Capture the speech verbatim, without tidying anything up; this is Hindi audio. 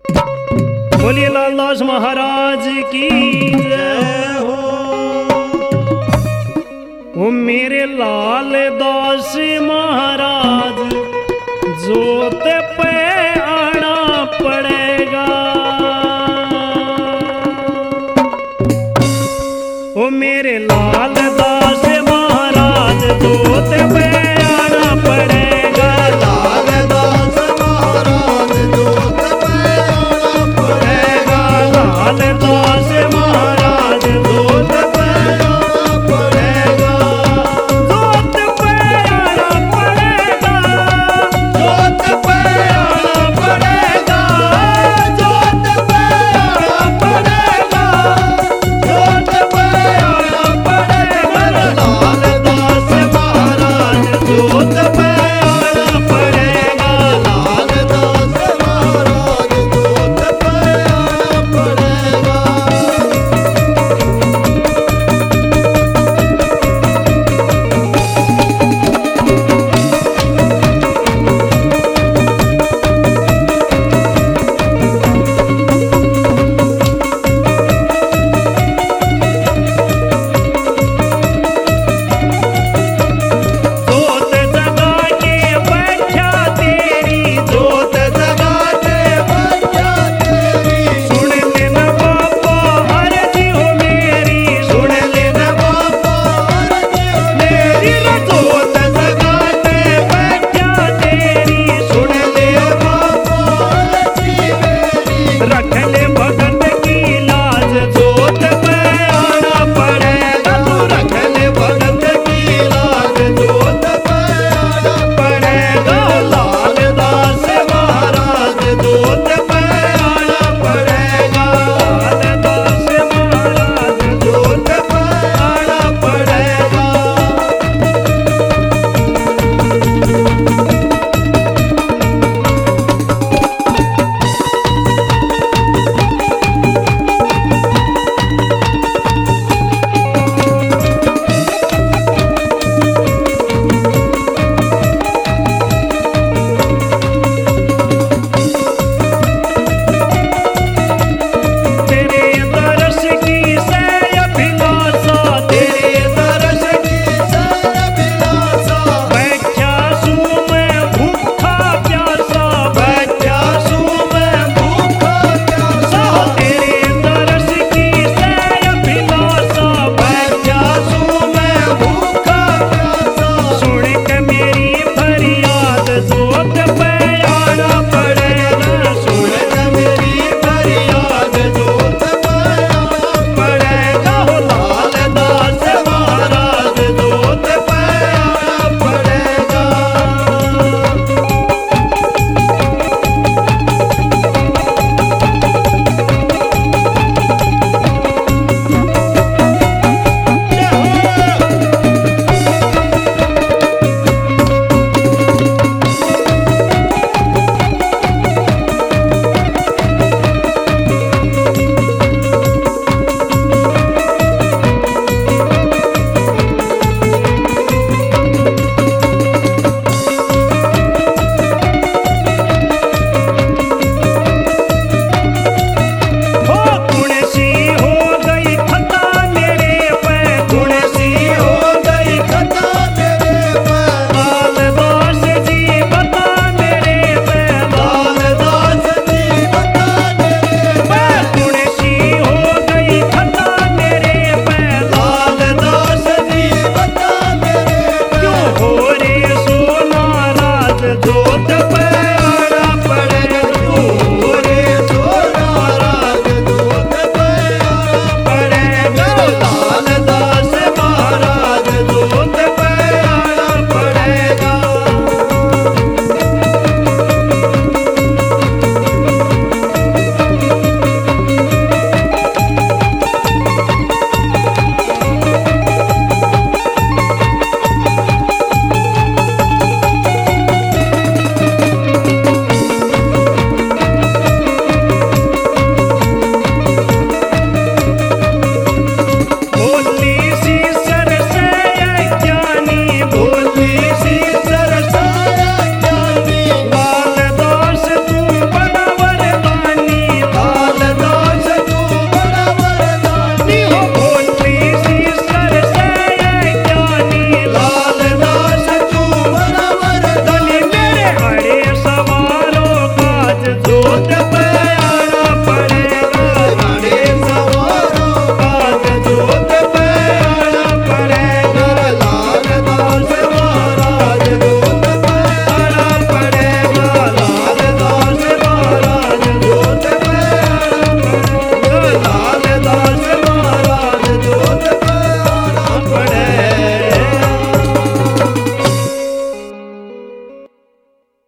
बोलिए लालदास महाराज की जय हो। वो मेरे लाल दास महाराज जोत पे आना पड़ेगा। वो मेरे लाल दास महाराज जोत पे आना पड़ेगा। लाल दास महाराज जोत पे आना पड़ेगा। लाल दास महाराज जोत पे आना पड़ेगा। जोत पे आना पड़ेगा। जोत पे आना पड़ेगा। जोत पे आना पड़ेगा। जोत पे आना पड़ेगा। लाल दास महाराज जोत पे आना पड़ेगा। लाल दास महाराज जोत पे आना पड़ेगा। जोत जगा के बैठा तेरी जोत जगा के बैठा तेरी। सुन लेना बाबा हर जी हो मेरी। सुन लेना बाबा अर्जी मेरी। जोत जगा के बैठा तेरी। सुन ले बाबा अर्जी मेरी। रख